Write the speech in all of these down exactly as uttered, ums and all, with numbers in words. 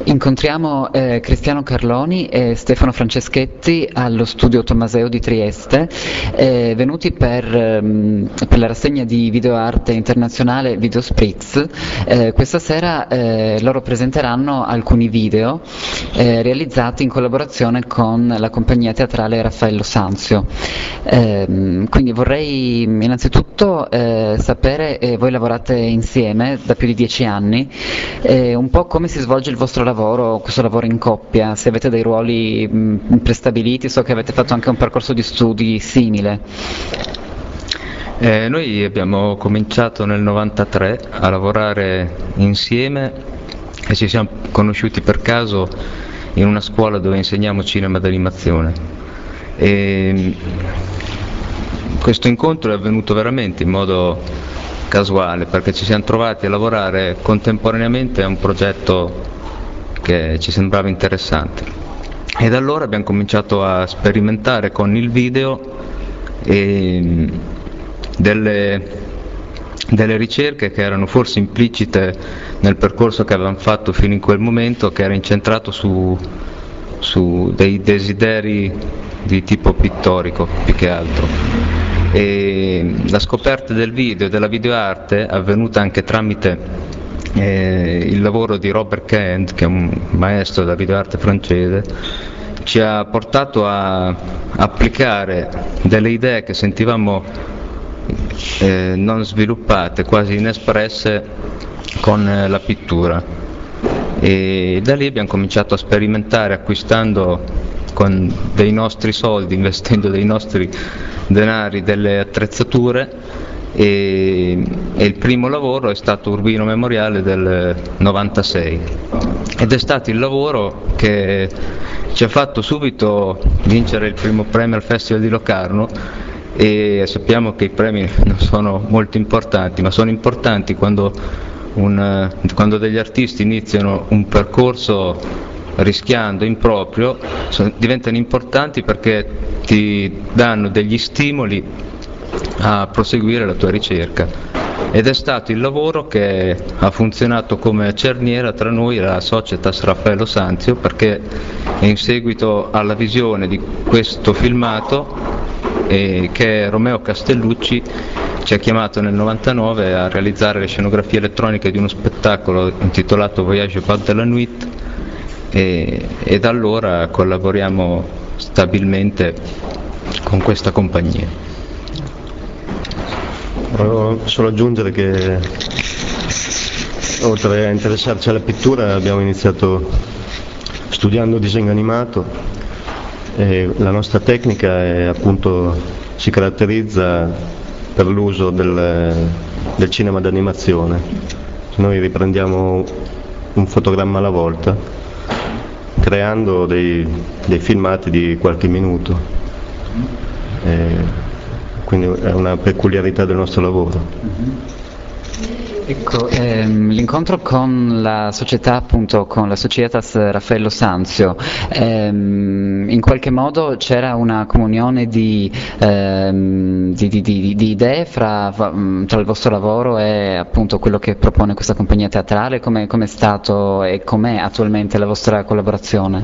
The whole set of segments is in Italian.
Incontriamo eh, Cristiano Carloni e Stefano Franceschetti allo studio Tommaseo di Trieste, eh, venuti per, ehm, per la rassegna di videoarte internazionale Video Spritz. Eh, questa sera eh, loro presenteranno alcuni video eh, realizzati in collaborazione con la compagnia teatrale Raffaello Sanzio. Eh, quindi vorrei innanzitutto eh, sapere, eh, voi lavorate insieme da più di dieci anni, eh, un po' come si svolge il vostro lavoro, questo lavoro in coppia, se avete dei ruoli mh, prestabiliti. So che avete fatto anche un percorso di studi simile. Eh, noi abbiamo cominciato nel novantatré a lavorare insieme e ci siamo conosciuti per caso in una scuola dove insegniamo cinema d'animazione. E questo incontro è avvenuto veramente in modo casuale, perché ci siamo trovati a lavorare contemporaneamente a un progetto che ci sembrava interessante, e da allora abbiamo cominciato a sperimentare con il video e delle, delle ricerche che erano forse implicite nel percorso che avevamo fatto fino in quel momento, che era incentrato su, su dei desideri di tipo pittorico più che altro. E la scoperta del video e della videoarte è avvenuta anche tramite eh, il lavoro di Robert Kent, che è un maestro della videoarte francese. Ci ha portato a applicare delle idee che sentivamo eh, non sviluppate, quasi inespresse, con eh, la pittura, e da lì abbiamo cominciato a sperimentare, acquistando con dei nostri soldi, investendo dei nostri denari, delle attrezzature, e, e il primo lavoro è stato Urbino Memoriale del novantasei, ed è stato il lavoro che ci ha fatto subito vincere il primo premio al Festival di Locarno. E sappiamo che i premi non sono molto importanti, ma sono importanti quando, un, quando degli artisti iniziano un percorso rischiando in proprio, sono, diventano importanti perché ti danno degli stimoli a proseguire la tua ricerca. Ed è stato il lavoro che ha funzionato come cerniera tra noi e la Societas Raffaello Sanzio, perché in seguito alla visione di questo filmato, e che Romeo Castellucci ci ha chiamato nel novantanove a realizzare le scenografie elettroniche di uno spettacolo intitolato Voyage Pas de la Nuit, e, e da allora collaboriamo stabilmente con questa compagnia. Volevo solo aggiungere che oltre a interessarci alla pittura abbiamo iniziato studiando disegno animato, e la nostra tecnica è, appunto, si caratterizza per l'uso del, del cinema d'animazione. Noi riprendiamo un fotogramma alla volta, creando dei, dei filmati di qualche minuto, e quindi è una peculiarità del nostro lavoro. Ecco, ehm, l'incontro con la società, appunto con la Societas Raffaello Sanzio, ehm, in qualche modo c'era una comunione di, ehm, di, di, di, di idee fra, tra il vostro lavoro e appunto quello che propone questa compagnia teatrale? Come è stato e com'è attualmente la vostra collaborazione?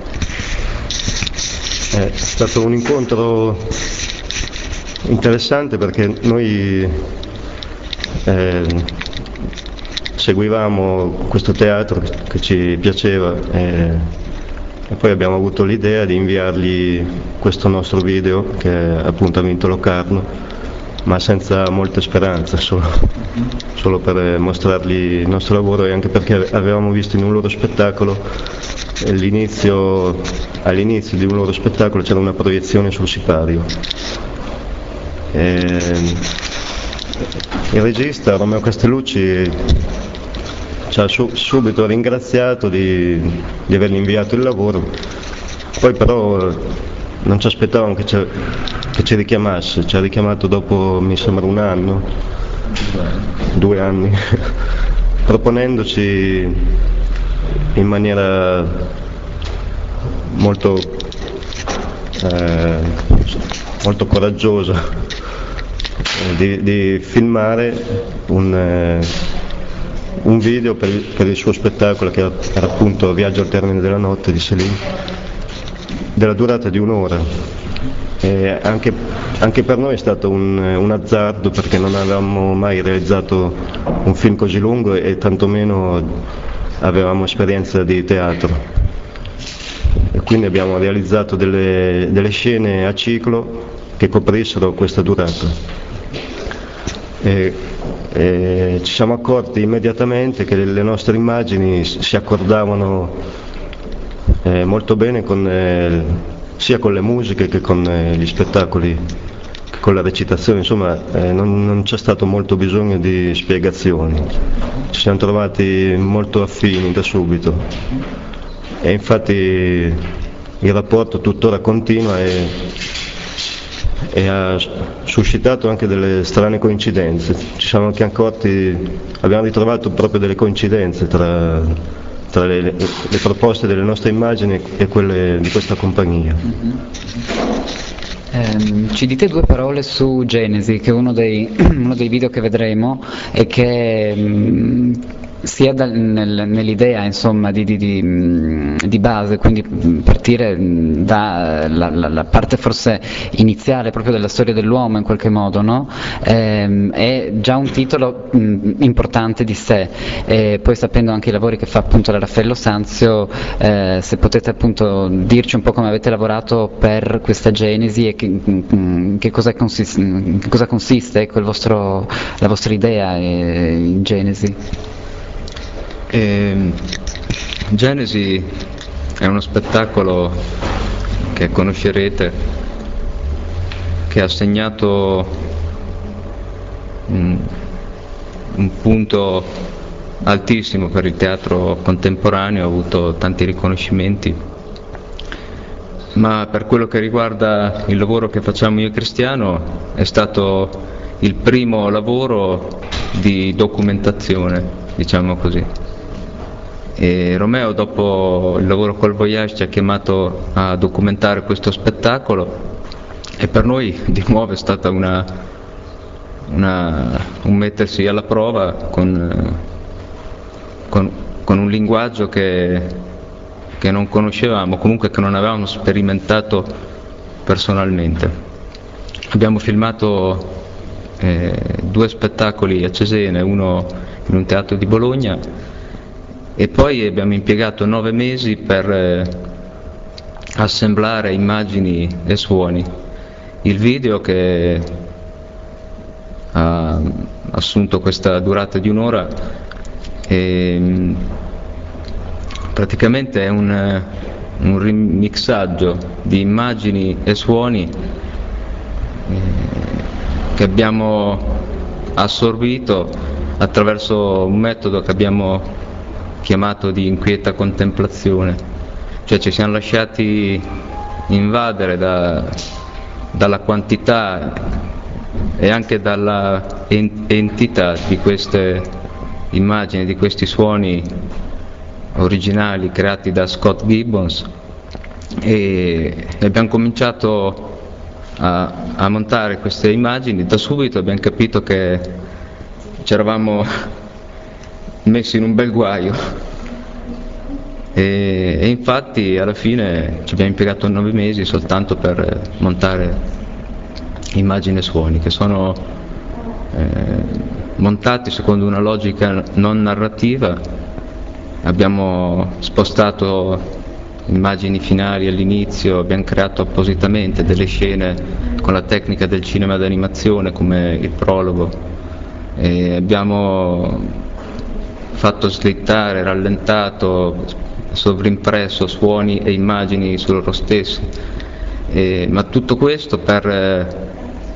È stato un incontro interessante, perché noi eh, seguivamo questo teatro che ci piaceva, e, e poi abbiamo avuto l'idea di inviargli questo nostro video, che appunto ha vinto Locarno, ma senza molte speranze, solo, solo per mostrargli il nostro lavoro, e anche perché avevamo visto in un loro spettacolo, all'inizio, all'inizio di un loro spettacolo c'era una proiezione sul sipario. E, il regista Romeo Castellucci ci ha su, subito ringraziato di, di avergli inviato il lavoro, poi però non ci aspettavamo che ci, che ci richiamasse, ci ha richiamato dopo, mi sembra, un anno, due anni, proponendoci in maniera molto, eh, molto coraggiosa Di, di filmare un, eh, un video per, per il suo spettacolo che era, era appunto Viaggio al termine della notte di Céline, della durata di un'ora. E anche, anche per noi è stato un, un azzardo, perché non avevamo mai realizzato un film così lungo e tantomeno avevamo esperienza di teatro. E quindi abbiamo realizzato delle, delle scene a ciclo che coprissero questa durata. E, e ci siamo accorti immediatamente che le nostre immagini si accordavano eh, molto bene con, eh, sia con le musiche che con eh, gli spettacoli, che con la recitazione, insomma eh, non, non c'è stato molto bisogno di spiegazioni, ci siamo trovati molto affini da subito e infatti il rapporto tuttora continua e e ha suscitato anche delle strane coincidenze. Ci siamo anche accorti, abbiamo ritrovato proprio delle coincidenze tra, tra le, le proposte delle nostre immagini e quelle di questa compagnia. Mm-hmm. Eh, ci dite due parole su Genesi, che è uno dei, uno dei video che vedremo e che mh, sia dal, nel, nell'idea insomma di, di, di, di base, quindi partire dalla la, la parte forse iniziale proprio della storia dell'uomo in qualche modo, no? Eh, è già un titolo mh, importante di sé, e poi sapendo anche i lavori che fa appunto la Raffaello Sanzio, eh, se potete appunto dirci un po' come avete lavorato per questa Genesi e che, mh, che, cosa, consiste, che cosa consiste ecco, il vostro, la vostra idea eh, in Genesi. E Genesi è uno spettacolo che conoscerete, che ha segnato un, un punto altissimo per il teatro contemporaneo, ha avuto tanti riconoscimenti, ma per quello che riguarda il lavoro che facciamo io e Cristiano è stato il primo lavoro di documentazione, diciamo così. E Romeo, dopo il lavoro col Voyage, ci ha chiamato a documentare questo spettacolo e per noi di nuovo è stata una, una, un mettersi alla prova con, con, con un linguaggio che, che non conoscevamo, comunque che non avevamo sperimentato personalmente. Abbiamo filmato eh, due spettacoli a Cesena, uno in un teatro di Bologna, e poi abbiamo impiegato nove mesi per eh, assemblare immagini e suoni. Il video, che ha assunto questa durata di un'ora, e, praticamente è un, un remixaggio di immagini e suoni eh, che abbiamo assorbito attraverso un metodo che abbiamo chiamato di inquieta contemplazione, cioè ci siamo lasciati invadere da, dalla quantità e anche dalla entità di queste immagini, di questi suoni originali creati da Scott Gibbons, e abbiamo cominciato a, a montare queste immagini. Da subito abbiamo capito che ci eravamo messi in un bel guaio e, e infatti alla fine ci abbiamo impiegato nove mesi soltanto per montare immagini e suoni che sono eh, montati secondo una logica non narrativa. Abbiamo spostato immagini finali all'inizio, abbiamo creato appositamente delle scene con la tecnica del cinema d'animazione come il prologo, e abbiamo fatto slittare, rallentato, sovrimpresso suoni e immagini su loro stessi, e, ma tutto questo per,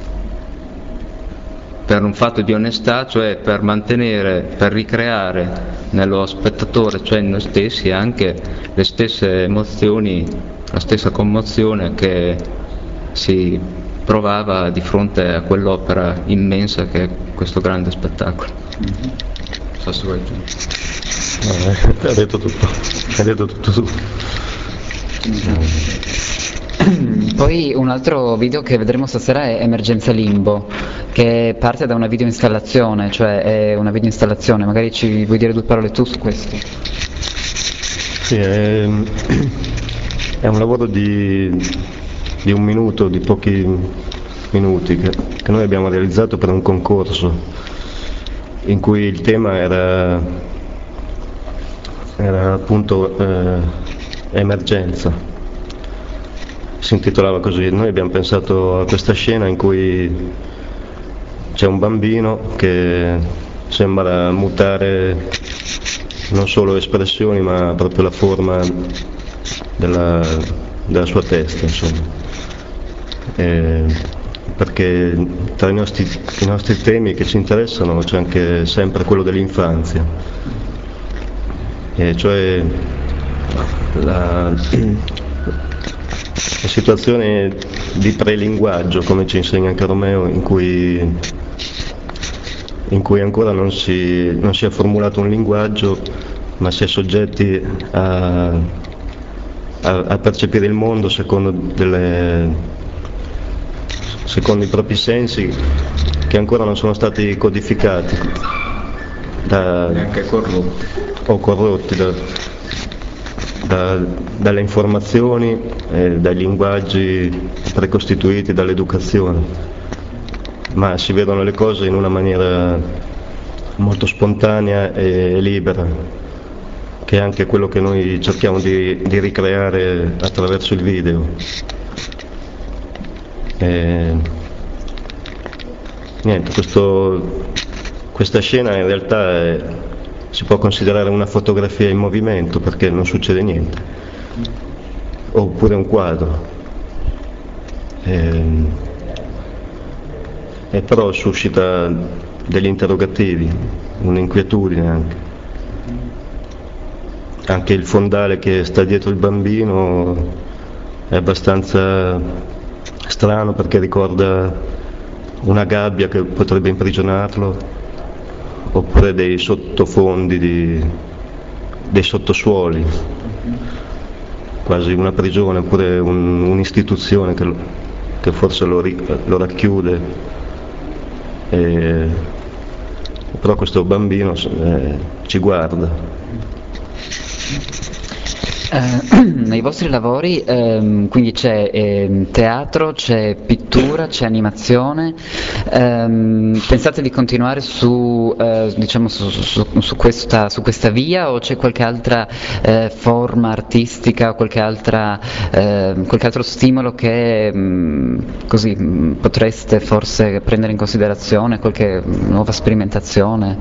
per un fatto di onestà, cioè per mantenere, per ricreare nello spettatore, cioè in noi stessi, anche le stesse emozioni, la stessa commozione che si provava di fronte a quell'opera immensa che è questo grande spettacolo. Mm-hmm. No, hai detto tutto, hai detto tutto tu. Poi un altro video che vedremo stasera è Emergenza Limbo, che parte da una video installazione, cioè è una video installazione, magari ci vuoi dire due parole tu su questo? Sì, è, è un lavoro di, di un minuto, di pochi minuti, che, che noi abbiamo realizzato per un concorso in cui il tema era, era appunto eh, emergenza. Si intitolava così. Noi abbiamo pensato a questa scena in cui c'è un bambino che sembra mutare non solo espressioni ma proprio la forma della, della sua testa, insomma. E perché tra i nostri, i nostri temi che ci interessano c'è anche sempre quello dell'infanzia, e cioè la, la situazione di prelinguaggio, come ci insegna anche Romeo, in cui in cui ancora non si, non si è formulato un linguaggio, ma si è soggetti a, a, a percepire il mondo secondo, delle, secondo i propri sensi che ancora non sono stati codificati da, neanche corrotti o corrotti da, da, dalle informazioni e dai linguaggi precostituiti dall'educazione, ma si vedono le cose in una maniera molto spontanea e libera, che è anche quello che noi cerchiamo di, di ricreare attraverso il video. E, niente, questo, questa scena in realtà è, si può considerare una fotografia in movimento, perché non succede niente, oppure un quadro. E, e però suscita degli interrogativi, un'inquietudine anche. Anche il fondale che sta dietro il bambino è abbastanza strano, perché ricorda una gabbia che potrebbe imprigionarlo, oppure dei sottofondi, di, dei sottosuoli, quasi una prigione, oppure un, un'istituzione che, che forse lo, lo racchiude. E, però questo bambino eh, ci guarda. Eh, nei vostri lavori ehm, quindi c'è ehm, teatro, c'è pittura, c'è animazione, ehm, pensate di continuare su, eh, diciamo su, su, su, questa, su questa via, o c'è qualche altra eh, forma artistica, qualche, altra, eh, qualche altro stimolo che mh, così mh, potreste forse prendere in considerazione, qualche nuova sperimentazione?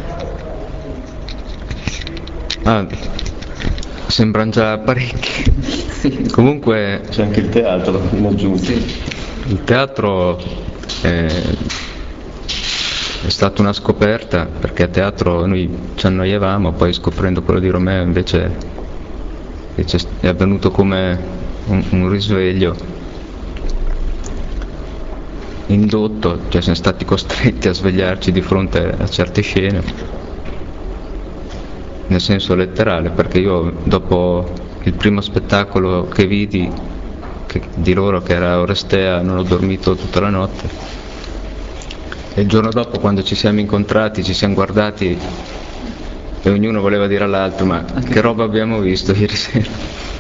Ah, sembrano già parecchi. Sì. Comunque c'è anche il teatro in aggiunta. Sì. Il teatro è, è stata una scoperta, perché a teatro noi ci annoiavamo, poi scoprendo quello di Romeo invece, invece è avvenuto come un, un risveglio indotto, cioè siamo stati costretti a svegliarci di fronte a certe scene, nel senso letterale, perché io dopo il primo spettacolo che vidi che, di loro, che era Orestea, non ho dormito tutta la notte, e il giorno dopo, quando ci siamo incontrati, ci siamo guardati e ognuno voleva dire all'altro: ma che roba abbiamo visto ieri sera?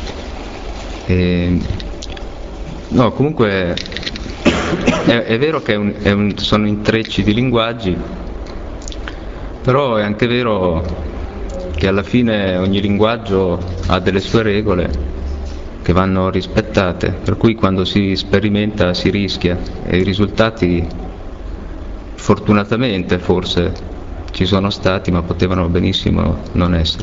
E, no, comunque è, è vero che è un, è un, sono intrecci di linguaggi, però è anche vero che alla fine ogni linguaggio ha delle sue regole che vanno rispettate, per cui quando si sperimenta si rischia, e i risultati fortunatamente forse ci sono stati, ma potevano benissimo non essere.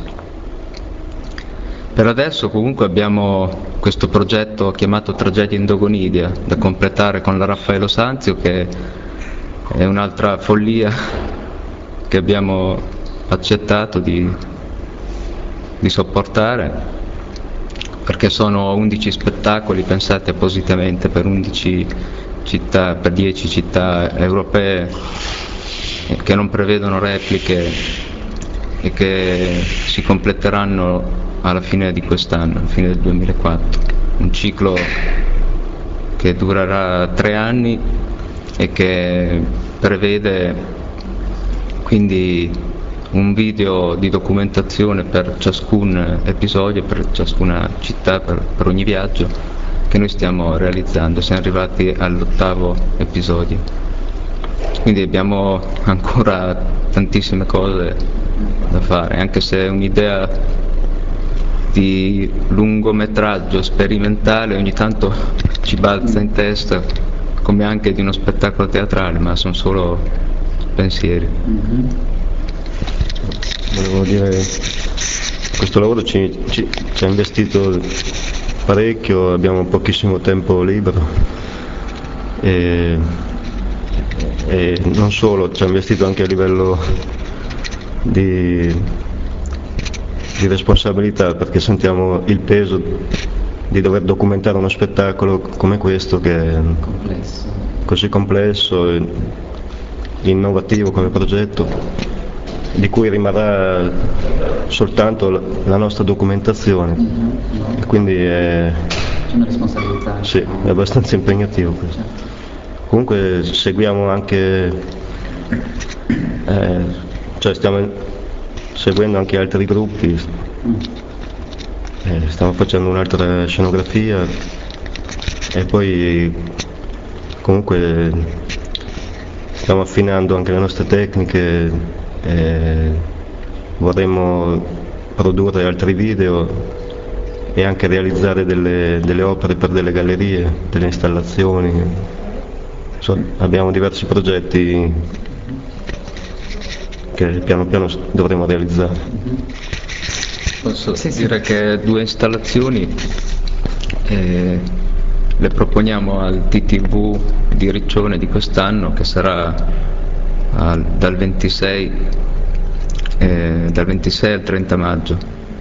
Per adesso comunque abbiamo questo progetto chiamato Tragedia Indogonidia, da completare con la Raffaello Sanzio, che è un'altra follia che abbiamo accettato di di sopportare, perché sono undici spettacoli pensati appositamente per undici città, per dieci città europee, che non prevedono repliche e che si completeranno alla fine di quest'anno, alla fine del duemilaquattro. Un ciclo che durerà tre anni e che prevede quindi un video di documentazione per ciascun episodio, per ciascuna città, per, per ogni viaggio che noi stiamo realizzando. Siamo arrivati all'ottavo episodio, quindi abbiamo ancora tantissime cose da fare, anche se è un'idea di lungometraggio sperimentale ogni tanto ci balza in testa, come anche di uno spettacolo teatrale, ma sono solo pensieri. Mm-hmm. Volevo dire, questo lavoro ci, ci, ci ha investito parecchio, abbiamo pochissimo tempo libero e, e non solo, ci ha investito anche a livello di, di responsabilità, perché sentiamo il peso di dover documentare uno spettacolo come questo, che è complesso. Così complesso e innovativo come progetto, di cui rimarrà soltanto la nostra documentazione. Mm-hmm. E quindi è, c'è una responsabilità. Sì, è abbastanza impegnativo questo. Comunque seguiamo anche, eh, cioè stiamo seguendo anche altri gruppi, Mm. eh, stiamo facendo un'altra scenografia e poi comunque stiamo affinando anche le nostre tecniche. Eh, vorremmo produrre altri video e anche realizzare delle, delle opere per delle gallerie, delle installazioni. So, abbiamo diversi progetti che piano piano dovremo realizzare. Posso sì, dire sì. che due installazioni eh, le proponiamo al T T V di Riccione di quest'anno, che sarà Al, dal, ventisei, eh, dal ventisei al trenta maggio.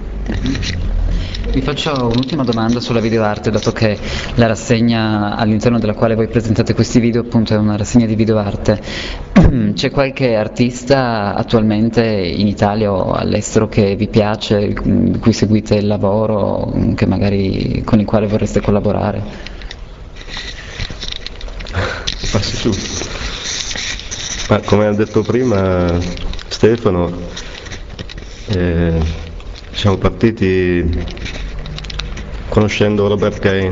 Vi faccio un'ultima domanda sulla videoarte, dato che la rassegna all'interno della quale voi presentate questi video appunto è una rassegna di videoarte. C'è qualche artista attualmente in Italia o all'estero che vi piace, di cui seguite il lavoro, che magari con il quale vorreste collaborare? Passi su. Ma come ha detto prima Stefano, eh, siamo partiti conoscendo Robert Cahen.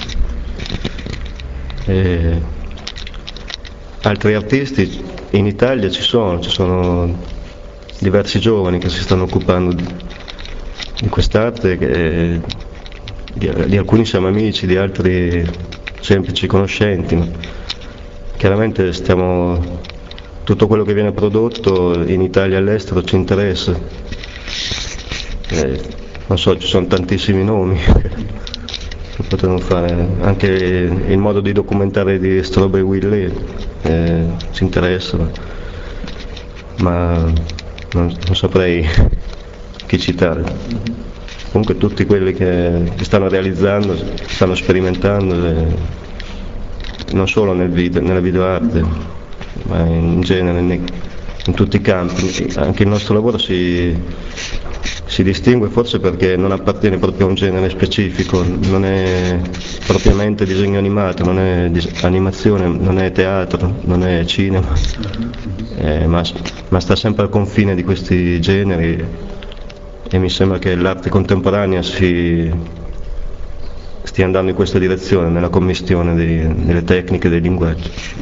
Eh, altri artisti in Italia ci sono, ci sono diversi giovani che si stanno occupando di, di quest'arte, che, di, di alcuni siamo amici, di altri semplici conoscenti. Ma chiaramente stiamo... Tutto quello che viene prodotto in Italia e all'estero ci interessa. Eh, non so, ci sono tantissimi nomi che potremmo fare. Anche il modo di documentare di Strawberry Willie eh, ci interessa, ma non, non saprei chi citare. Comunque tutti quelli che, che stanno realizzando, stanno sperimentando, eh, non solo nel video, nella videoarte, ma in genere in tutti i campi. Anche il nostro lavoro si, si distingue forse perché non appartiene proprio a un genere specifico, non è propriamente disegno animato, non è dis- animazione, non è teatro, non è cinema, eh, ma, ma sta sempre al confine di questi generi, e mi sembra che l'arte contemporanea si stia andando in questa direzione, nella commistione dei, delle tecniche e dei linguaggi.